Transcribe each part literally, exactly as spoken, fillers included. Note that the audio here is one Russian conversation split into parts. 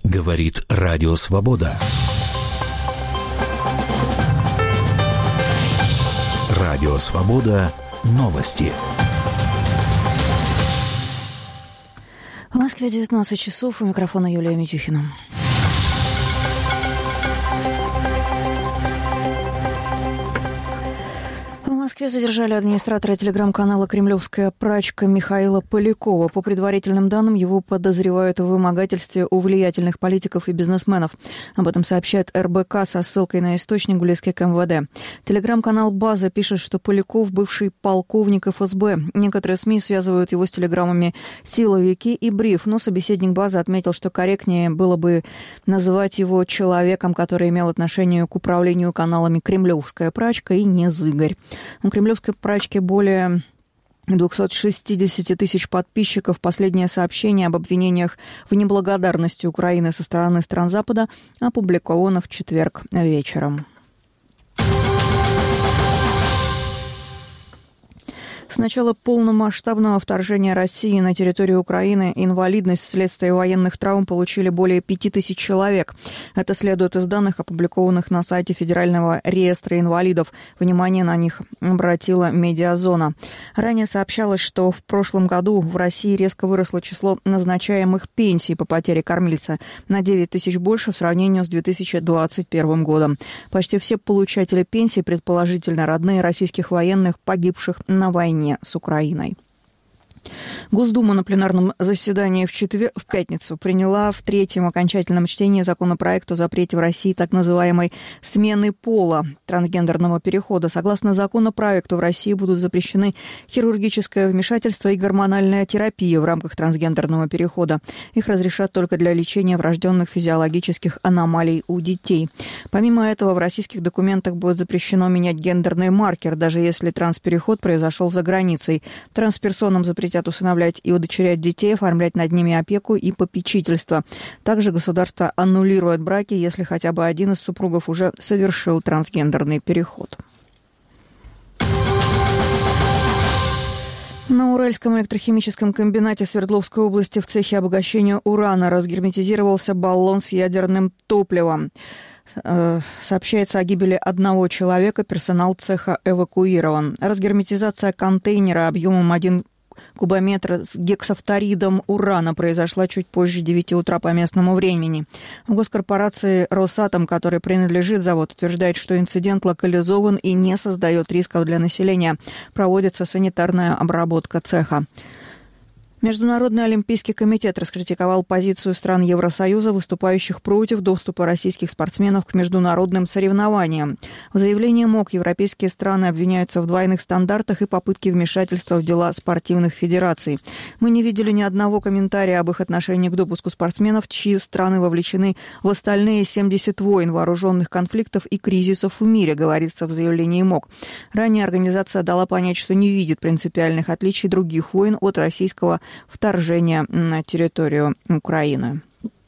Говорит Радио Свобода. Радио Свобода. Новости. В Москве девятнадцать часов. У микрофона Юлия Митюхина. В Москве задержали администратора телеграм-канала «Кремлевская прачка» Михаила Полякова. По предварительным данным, его подозревают в вымогательстве у влиятельных политиков и бизнесменов. Об этом сообщает эр бэ ка со ссылкой на источник, близкий к эм вэ дэ. Телеграм-канал «База» пишет, что Поляков – бывший полковник эф эс бэ. Некоторые СМИ связывают его с телеграммами «Силовики» и «Бриф», но собеседник «Базы» отметил, что корректнее было бы называть его человеком, который имел отношение к управлению каналами «Кремлевская прачка» и «Незыгорь». У «Кремлевской прачки» более двести шестьдесят тысяч подписчиков. Последнее сообщение об обвинениях в неблагодарности Украины со стороны стран Запада опубликовано в четверг вечером. С начала полномасштабного вторжения России на территорию Украины инвалидность вследствие военных травм получили более пяти тысяч человек. Это следует из данных, опубликованных на сайте Федерального реестра инвалидов. Внимание на них обратила Медиазона. Ранее сообщалось, что в прошлом году в России резко выросло число назначаемых пенсий по потере кормильца на девять тысяч больше в сравнении с две тысячи двадцать первым годом. Почти все получатели пенсий, предположительно родные российских военных, погибших на войне с Украиной. Госдума на пленарном заседании в, четвер... в пятницу приняла в третьем окончательном чтении законопроект о запрете в России так называемой смены пола, трансгендерного перехода. Согласно законопроекту, в России будут запрещены хирургическое вмешательство и гормональная терапия в рамках трансгендерного перехода. Их разрешат только для лечения врожденных физиологических аномалий у детей. Помимо этого, в российских документах будет запрещено менять гендерный маркер, даже если транспереход произошел за границей. Трансперсонам запретят усыновлять и удочерять детей, оформлять над ними опеку и попечительство. Также государство аннулирует браки, если хотя бы один из супругов уже совершил трансгендерный переход. На Уральском электрохимическом комбинате Свердловской области в цехе обогащения урана разгерметизировался баллон с ядерным топливом. Сообщается о гибели одного человека, персонал цеха эвакуирован. Разгерметизация контейнера объемом один кубометр с гексафторидом урана произошла чуть позже девяти утра по местному времени. В госкорпорации «Росатом», которой принадлежит завод, утверждает, что инцидент локализован и не создает рисков для населения. Проводится санитарная обработка цеха. Международный олимпийский комитет раскритиковал позицию стран Евросоюза, выступающих против доступа российских спортсменов к международным соревнованиям. В заявлении МОК европейские страны обвиняются в двойных стандартах и попытке вмешательства в дела спортивных федераций. Мы не видели ни одного комментария об их отношении к допуску спортсменов, чьи страны вовлечены в остальные семьдесят войн, вооруженных конфликтов и кризисов в мире, говорится в заявлении МОК. Ранее организация дала понять, что не видит принципиальных отличий других войн от российского вторжения на территорию Украины.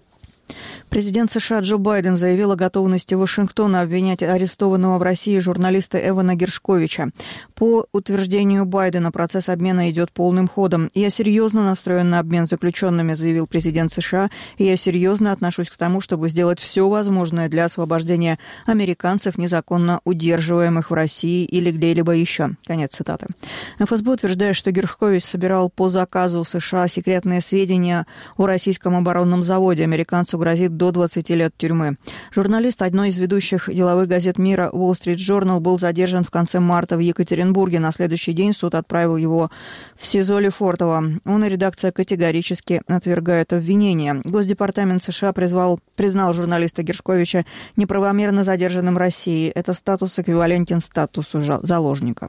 Президент США Джо Байден заявил о готовности Вашингтона обвинять арестованного в России журналиста Эвана Гершковича. По утверждению Байдена, процесс обмена идет полным ходом. «Я серьезно настроен на обмен заключенными», заявил президент США, «и я серьезно отношусь к тому, чтобы сделать все возможное для освобождения американцев, незаконно удерживаемых в России или где-либо еще». Конец цитаты. эф эс бэ утверждает, что Гершкович собирал по заказу США секретные сведения о российском оборонном заводе. Американцу грозит до двадцати лет тюрьмы. Журналист одной из ведущих деловых газет мира Wall Street Journal был задержан в конце марта в Екатеринбурге. На следующий день суд отправил его в СИЗО Лефортово. Он и редакция категорически отвергают обвинения. Госдепартамент США призвал, признал журналиста Гершковича неправомерно задержанным Россией. Это статус эквивалентен статусу заложника.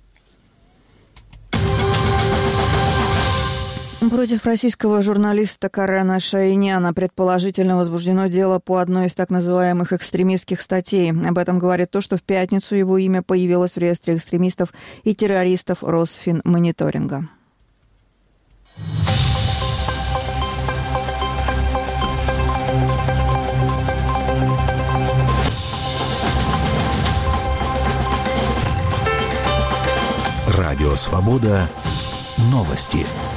Против российского журналиста Карена Шаиняна предположительно возбуждено дело по одной из так называемых экстремистских статей. Об этом говорит то, что в пятницу его имя появилось в реестре экстремистов и террористов Росфинмониторинга. Радио «Свобода». Новости.